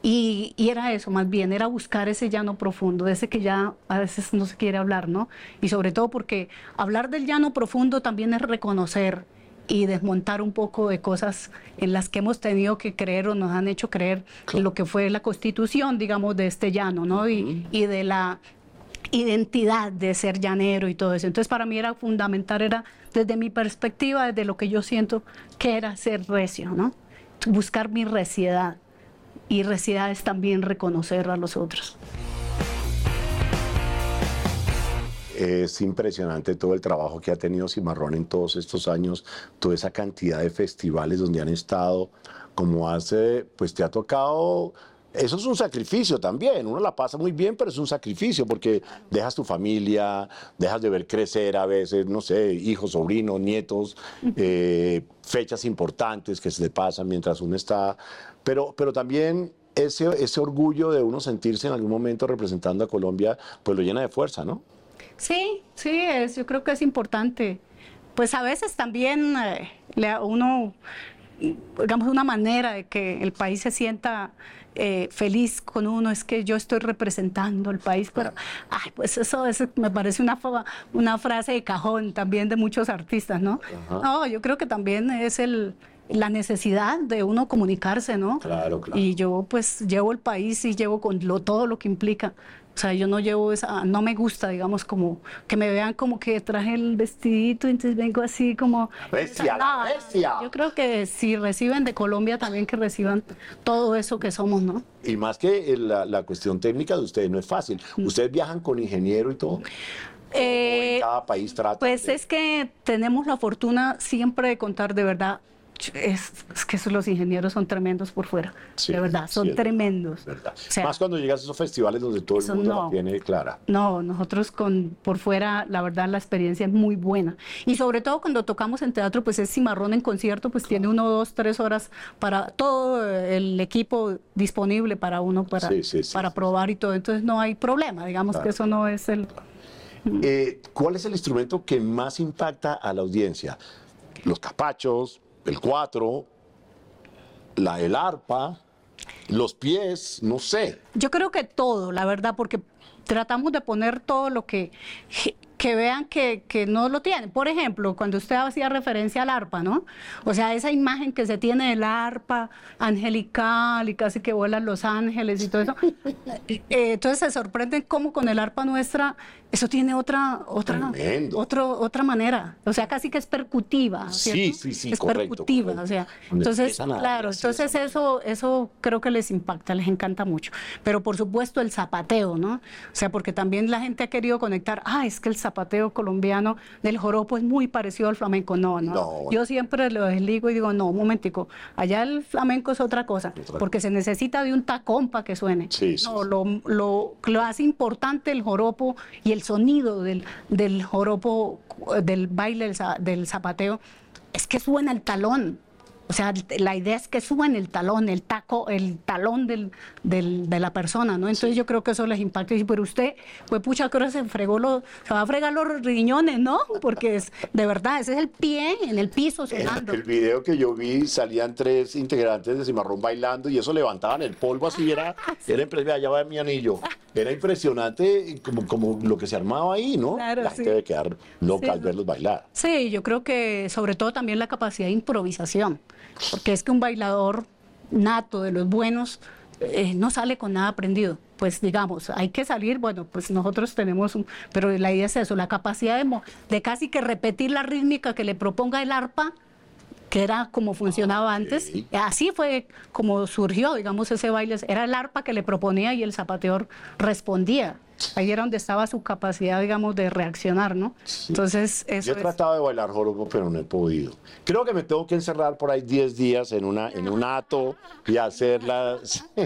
Y, y era eso, más bien, era buscar ese llano profundo, de ese que ya a veces no se quiere hablar, ¿no? Y sobre todo porque hablar del llano profundo también es reconocer y desmontar un poco de cosas en las que hemos tenido que creer o nos han hecho creer claro. en lo que fue la constitución, digamos, de este llano, ¿no? Y, y de la identidad de ser llanero y todo eso. Entonces para mí era fundamental, era desde mi perspectiva, desde lo que yo siento que era ser recio, ¿no? Buscar mi reciedad, y reciedad es también reconocer a los otros. Es impresionante todo el trabajo que ha tenido Cimarrón en todos estos años, toda esa cantidad de festivales donde han estado, como hace, pues te ha tocado, eso es un sacrificio también, uno la pasa muy bien, pero es un sacrificio porque dejas tu familia, dejas de ver crecer a veces, no sé, hijos, sobrinos, nietos, eh, fechas importantes que se te pasan mientras uno está, pero, pero también ese, ese orgullo de uno sentirse en algún momento representando a Colombia, pues lo llena de fuerza, ¿no? Sí, sí, es, yo creo que es importante. Pues a veces también eh, le, a uno, digamos, una manera de que el país se sienta eh, feliz con uno es que yo estoy representando al país, pero ay, pues eso, eso me parece una, una frase de cajón también de muchos artistas, ¿no? Ajá. No, yo creo que también es el... la necesidad de uno comunicarse, ¿no? Claro, claro. Y yo pues llevo el país y llevo con lo, todo lo que implica. O sea, yo no llevo esa, no me gusta, digamos, como que me vean como que traje el vestidito, entonces vengo así como... ¡Bestia, la bestia! Yo creo que si reciben de Colombia también que reciban todo eso que somos, ¿no? Y más que la, la cuestión técnica de ustedes no es fácil. Ustedes viajan con ingeniero y todo. Eh, en cada país trata. Pues de... es que tenemos la fortuna siempre de contar de verdad. Es, es que esos, los ingenieros son tremendos por fuera, sí, de verdad, son sí, tremendos. Verdad. O sea, más cuando llegas a esos festivales donde todo el mundo no, la tiene clara. No, nosotros con por fuera, la verdad, la experiencia es muy buena. Y sobre todo cuando tocamos en teatro, pues es Cimarrón en concierto, pues claro, tiene uno, dos, tres horas para todo el equipo disponible para uno, para, sí, sí, sí, para sí, probar sí. y todo. Entonces no hay problema, digamos claro. que eso no es el... Eh, ¿Cuál es el instrumento que más impacta a la audiencia? Los capachos, el cuatro, la, el arpa, los pies, no sé. Yo creo que todo, la verdad, porque tratamos de poner todo lo que, que vean que, que no lo tienen. Por ejemplo, cuando usted hacía referencia al arpa, ¿no? O sea, esa imagen que se tiene del arpa angelical y casi que vuelan los ángeles y todo eso. eh, entonces se sorprenden cómo con el arpa nuestra eso tiene otra otra otro, otra manera, o sea, casi que es percutiva, ¿cierto? Sí, sí, sí, es correcto, percutiva, correcto. O sea, entonces, claro, entonces eso eso creo que les impacta, les encanta mucho. Pero por supuesto el zapateo, ¿no? O sea, porque también la gente ha querido conectar, ah, es que el zapateo colombiano del joropo es muy parecido al flamenco. No, no. no. Yo siempre lo desligo y digo, no, un momentico, allá el flamenco es otra cosa, porque se necesita de un tacón para que suene. Sí, sí, no, sí. Lo, lo, lo hace importante el joropo y el sonido del, del joropo, del baile, del, del zapateo, es que suena el talón. O sea, la idea es que suene el talón, el taco, el talón del, del, de la persona, ¿no? Entonces sí. yo creo que eso les impacta. Y pero usted, pues pucha, creo que se fregó los, se va a fregar los riñones, ¿no? Porque es, de verdad, ese es el pie en el piso sonando. El, el video que yo vi, salían tres integrantes de Cimarrón bailando y eso levantaban el polvo así, era, era impresionante, allá va mi anillo. Era impresionante como, como lo que se armaba ahí, ¿no? Claro, la sí. gente debe quedar loca sí. al verlos bailar. Sí, yo creo que sobre todo también la capacidad de improvisación. Porque es que un bailador nato de los buenos eh, no sale con nada aprendido. Pues digamos, hay que salir, bueno, pues nosotros tenemos un... Pero la idea es eso, la capacidad de, de casi que repetir la rítmica que le proponga el arpa, que era como funcionaba ah, antes. Sí. Así fue como surgió, digamos, ese baile. Era el arpa que le proponía y el zapateador respondía. Ahí era donde estaba su capacidad, digamos, de reaccionar, ¿no? Sí. Entonces, eso Yo he es... tratado de bailar joropo, pero no he podido. Creo que me tengo que encerrar por ahí diez días en, una, en un hato y hacer, la,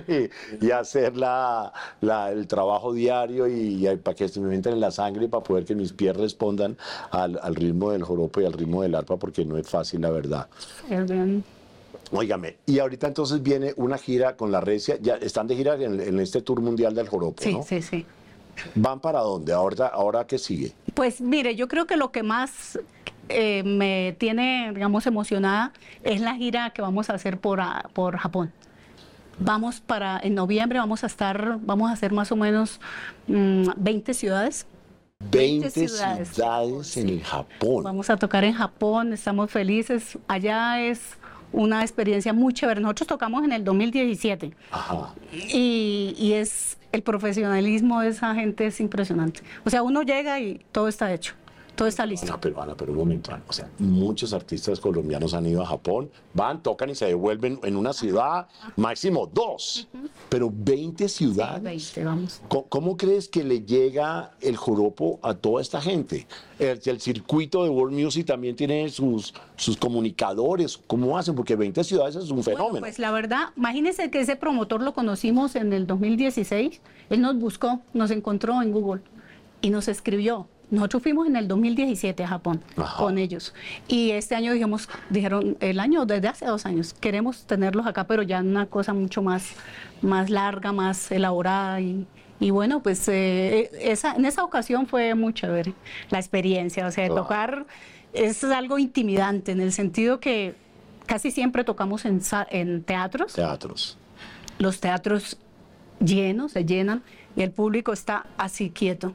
y hacer la, la, el trabajo diario y, y para que se me metan en la sangre y para poder que mis pies respondan al, al ritmo del joropo y al ritmo del arpa, porque no es fácil, la verdad. Es bien. Óigame, y ahorita entonces viene una gira con la Recia, ya están de gira en, en este tour mundial del joropo, sí, ¿no? Sí, sí, sí. ¿Van para dónde? ¿Ahora, ahora qué sigue? Pues mire, yo creo que lo que más eh, me tiene, digamos, emocionada es la gira que vamos a hacer por, a, por Japón. Vamos para, en noviembre vamos a estar, vamos a hacer más o menos mmm, veinte ciudades. veinte ciudades, ciudades en el Japón. Vamos a tocar en Japón, estamos felices. Allá es una experiencia muy chévere. Nosotros tocamos en el dos mil diecisiete. Ajá. Y, y es el profesionalismo de esa gente es impresionante. O sea, uno llega y todo está hecho. Todo está listo. Ana, pero Ana, pero un momento, Ana. O sea, muchos artistas colombianos han ido a Japón, van, tocan y se devuelven en una ciudad, máximo dos, uh-huh. pero veinte ciudades. Sí, veinte, vamos. ¿Cómo, ¿Cómo crees que le llega el joropo a toda esta gente? El, el circuito de World Music también tiene sus, sus comunicadores. ¿Cómo hacen? Porque veinte ciudades es un fenómeno. Bueno, pues la verdad, imagínense que ese promotor lo conocimos en el dos mil dieciséis. Él nos buscó, nos encontró en Google y nos escribió. Nosotros fuimos en el dos mil diecisiete a Japón. Ajá. Con ellos. Y este año dijimos, dijeron, el año desde hace dos años, queremos tenerlos acá, pero ya una cosa mucho más, más larga, más elaborada. Y, y bueno, pues eh, esa, en esa ocasión fue muy chévere la experiencia. O sea, claro. Tocar es algo intimidante en el sentido que casi siempre tocamos en, en teatros. Teatros. Los teatros llenos, se llenan y el público está así quieto.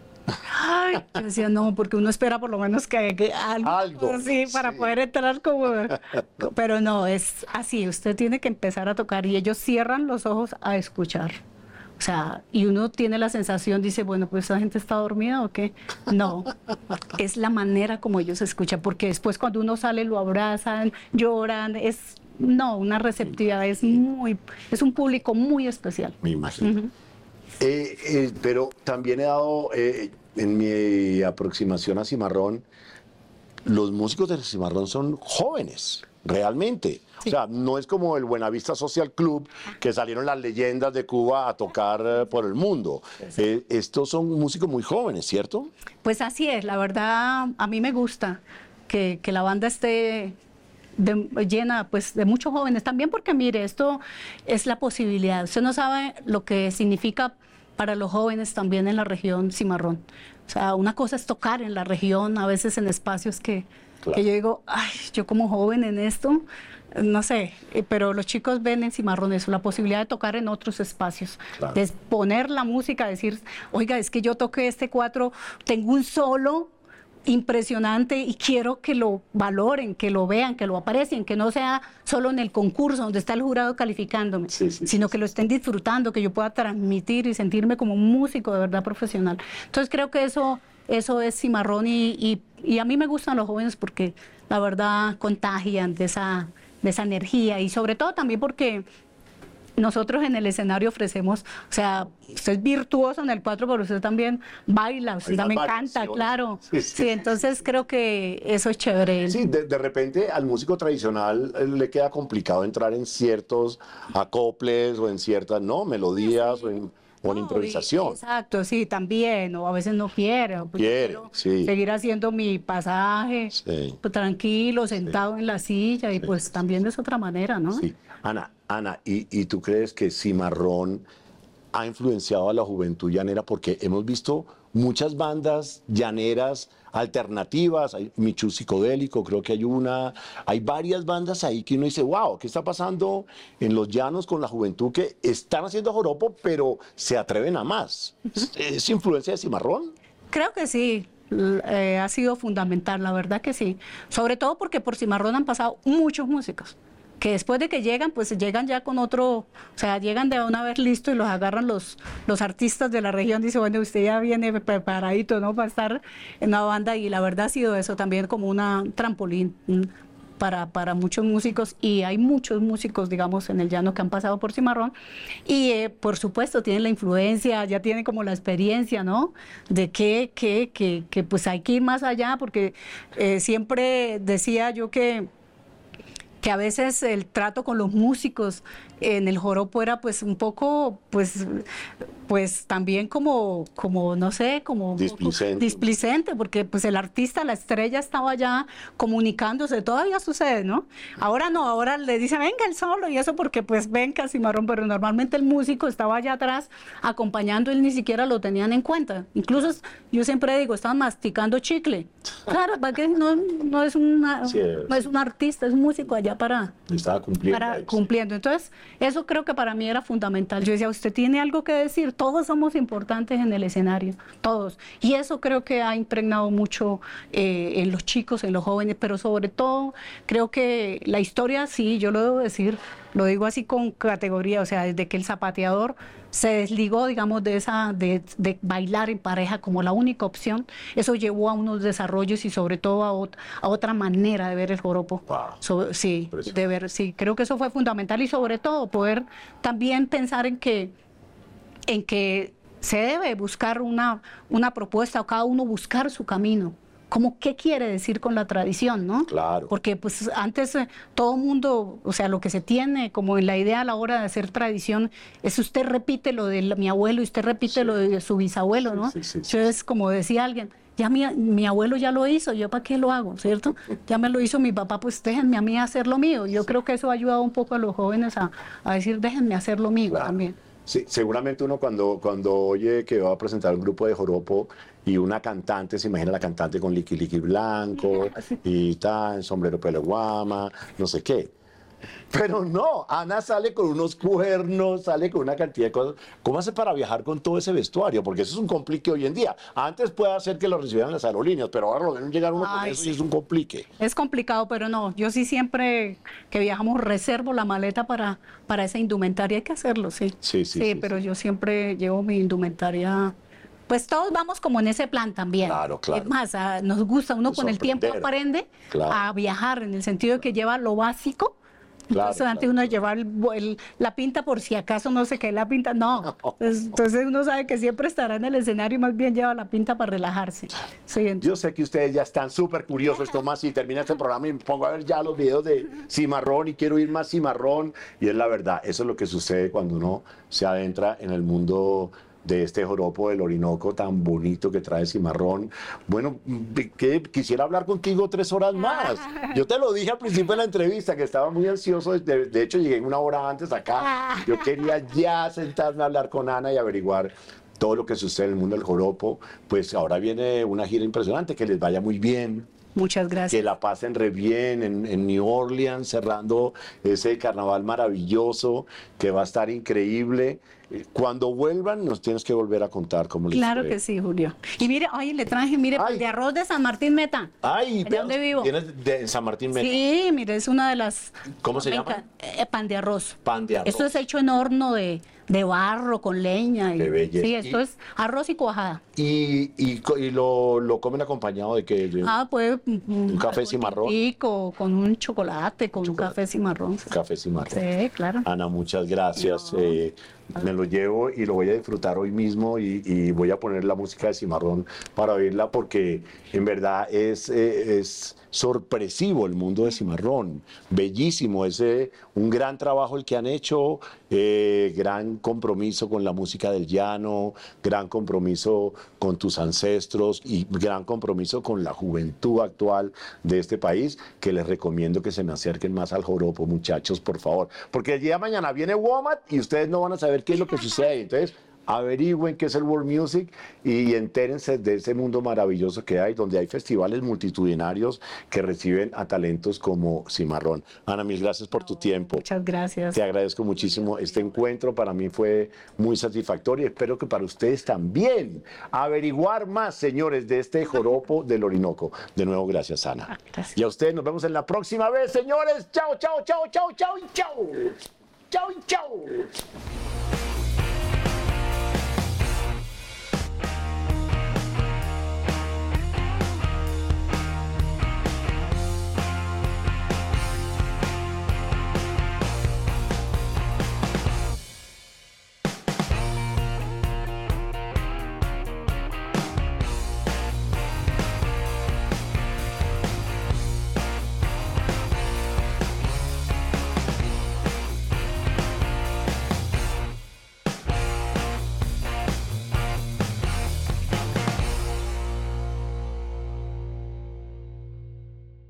Ay, yo decía, no, porque uno espera por lo menos que, que algo, algo así para sí. poder entrar como... Pero no, es así, usted tiene que empezar a tocar y ellos cierran los ojos a escuchar. O sea, y uno tiene la sensación, dice, bueno, pues esa gente está dormida o qué. No, es la manera como ellos escuchan, porque después cuando uno sale lo abrazan, lloran, es... No, una receptividad, es muy... Es un público muy especial. Me imagino. Uh-huh. Eh, eh, pero también he dado, eh, en mi aproximación a Cimarrón, los músicos de Cimarrón son jóvenes, realmente. Sí. O sea, no es como el Buenavista Social Club, que salieron las leyendas de Cuba a tocar eh, por el mundo. Sí. Eh, estos son músicos muy jóvenes, ¿cierto? Pues así es, la verdad, a mí me gusta que, que la banda esté... De, llena pues de muchos jóvenes también, porque mire, esto es la posibilidad, usted no sabe lo que significa para los jóvenes también en la región Cimarrón. O sea, una cosa es tocar en la región, a veces en espacios que, claro. que yo digo, ay, yo como joven en esto, no sé, pero los chicos ven en Cimarrón eso, la posibilidad de tocar en otros espacios, claro. de poner la música, decir, oiga, es que yo toqué este cuatro, tengo un solo impresionante y quiero que lo valoren, que lo vean, que lo aprecien, que no sea solo en el concurso donde está el jurado calificándome, sí, sí, sino sí, que sí. lo estén disfrutando, que yo pueda transmitir y sentirme como un músico de verdad profesional. Entonces creo que eso, eso es Cimarrón y, y, y a mí me gustan los jóvenes porque la verdad contagian de esa, de esa energía y sobre todo también porque nosotros en el escenario ofrecemos, o sea, usted es virtuoso en el cuatro, pero usted también baila, usted también canta, claro. Sí, sí, sí, entonces sí, sí. creo que eso es chévere. Sí, de, de repente al músico tradicional le queda complicado entrar en ciertos acoples o en ciertas, ¿no? melodías sí. o en... o en no, improvisación. Exacto, sí, también, o a veces no quiere. Pues quiere, sí. Seguir haciendo mi pasaje, sí. pues, tranquilo, sentado sí. en la silla, y sí. pues también es otra manera, ¿no? Sí. Ana, Ana, ¿y, y tú crees que Cimarrón ha influenciado a la juventud llanera? Porque hemos visto muchas bandas llaneras alternativas, hay Michu Psicodélico, creo que hay una, hay varias bandas ahí que uno dice, wow, ¿qué está pasando en los llanos con la juventud que están haciendo joropo, pero se atreven a más? ¿Es influencia de Cimarrón? Creo que sí, eh, ha sido fundamental, la verdad que sí. Sobre todo porque por Cimarrón han pasado muchos músicos, que después de que llegan, pues llegan ya con otro, o sea, llegan de una vez listo y los agarran los, los artistas de la región, dice, bueno, usted ya viene preparadito, ¿no?, para estar en una banda, y la verdad ha sido eso también como una trampolín para, para muchos músicos, y hay muchos músicos, digamos, en el llano que han pasado por Cimarrón, y eh, por supuesto tienen la influencia, ya tienen como la experiencia, ¿no?, de que, que, que, que pues hay que ir más allá, porque eh, siempre decía yo que que a veces el trato con los músicos en el joropo era pues un poco, pues, pues también como, como no sé, como displicente. displicente, porque pues el artista, la estrella estaba ya comunicándose, todavía sucede, ¿no? Ahora no, ahora le dicen, venga el solo, y eso porque pues venga Cimarrón, pero normalmente el músico estaba allá atrás acompañando, él ni siquiera lo tenían en cuenta. Incluso yo siempre digo, estaban masticando chicle. Claro, porque no, no, es una, sí, no es un artista, es un músico allá para, estaba cumpliendo, para cumpliendo. Entonces, Eso creo que para mí era fundamental. Yo decía, usted tiene algo que decir, todos somos importantes en el escenario, todos. Y eso creo que ha impregnado mucho eh, en los chicos, en los jóvenes, pero sobre todo creo que la historia, sí, yo lo debo decir, lo digo así con categoría, o sea, desde que el zapateador se desligó, digamos, de esa de, de bailar en pareja como la única opción, eso llevó a unos desarrollos y sobre todo a, ot a otra manera de ver el joropo. Wow. So, sí, de ver, sí, creo que eso fue fundamental y sobre todo poder también pensar en que, en que se debe buscar una, una propuesta o cada uno buscar su camino. Como qué quiere decir con la tradición, ¿no? Claro. Porque pues antes eh, todo mundo, o sea, lo que se tiene como en la idea a la hora de hacer tradición es usted repite lo de la, mi abuelo y usted repite sí. lo de su bisabuelo, sí, ¿no? Sí, sí, sí. Entonces, como decía alguien, ya mi, mi abuelo ya lo hizo, ¿yo para qué lo hago, cierto? Ya me lo hizo mi papá, pues déjenme a mí hacer lo mío. Yo creo que eso ha ayudado un poco a los jóvenes a, a decir, déjenme hacer lo mío claro. también. Sí, seguramente uno cuando, cuando oye que va a presentar un grupo de joropo y una cantante, se imagina la cantante con liqui liqui blanco y tal, sombrero pelo guama, no sé qué. Pero no, Ana sale con unos cuernos, sale con una cantidad de cosas. ¿Cómo hace para viajar con todo ese vestuario? Porque eso es un complique hoy en día. Antes puede hacer que lo recibieran las aerolíneas, pero ahora lo ven llegar uno Ay, con eso sí. y es un complique. Es complicado, pero no. Yo sí siempre que viajamos reservo la maleta para, para esa indumentaria. Hay que hacerlo, sí. Sí, sí, sí, sí pero sí. yo siempre llevo mi indumentaria. Pues todos vamos como en ese plan también. Claro, claro. Es más, a, nos gusta, uno con el tiempo aprende claro. a viajar en el sentido de que lleva lo básico. Claro, entonces antes claro, uno llevaba el, el, la pinta por si acaso no se cae la pinta, no. Entonces, entonces uno sabe que siempre estará en el escenario y más bien lleva la pinta para relajarse. Sí, yo sé que ustedes ya están súper curiosos, Tomás, y termina este programa y me pongo a ver ya los videos de Cimarrón y quiero ir más Cimarrón. Y es la verdad, eso es lo que sucede cuando uno se adentra en el mundo de este joropo del Orinoco tan bonito que trae Cimarrón. Bueno, que quisiera hablar contigo tres horas más. Yo te lo dije al principio de la entrevista, que estaba muy ansioso. De, de hecho, llegué una hora antes acá. Yo quería ya sentarme a hablar con Ana y averiguar todo lo que sucede en el mundo del joropo. Pues ahora viene una gira impresionante, que les vaya muy bien. Muchas gracias. Que la pasen re bien en, en New Orleans, cerrando ese carnaval maravilloso, que va a estar increíble. Cuando vuelvan, nos tienes que volver a contar cómo les Claro fue. que sí, Julio. Y mire, ay, le traje, mire, pan de arroz de San Martín Meta. Ay, ¿de dónde vivo? ¿Tienes de San Martín Meta? Sí, mire, es una de las... ¿Cómo se llama? Eh, pan de arroz. Pan de arroz. Esto es hecho en horno de, de barro, con leña. Y, Qué belleza. Sí, esto y, es arroz y cuajada. ¿Y, y, y lo, lo comen acompañado de qué? Ah, pues... ¿Un café cimarrón? Rico, con un chocolate, con chocolate. un café cimarrón. Un café cimarrón. Sí, claro. Ana, muchas gracias. No. Eh, me lo llevo y lo voy a disfrutar hoy mismo y, y voy a poner la música de Cimarrón para oírla porque en verdad es, eh, es sorpresivo el mundo de Cimarrón, bellísimo, es eh, un gran trabajo el que han hecho, eh, gran compromiso con la música del llano, gran compromiso con tus ancestros y gran compromiso con la juventud actual de este país, que les recomiendo que se me acerquen más al joropo, muchachos, por favor, porque el día de mañana viene WOMAD y ustedes no van a saber qué es lo que sucede, entonces averigüen qué es el World Music y entérense de ese mundo maravilloso que hay, donde hay festivales multitudinarios que reciben a talentos como Cimarrón. Ana, mil gracias por tu tiempo. Muchas gracias. Te agradezco muchísimo este encuentro, para mí fue muy satisfactorio y espero que para ustedes también. Averiguar más, señores, de este joropo del Orinoco. De nuevo, gracias, Ana. Gracias. Y a ustedes nos vemos en la próxima vez, señores. Chao, chao, chao, chao, chao y chao. Chao y chao.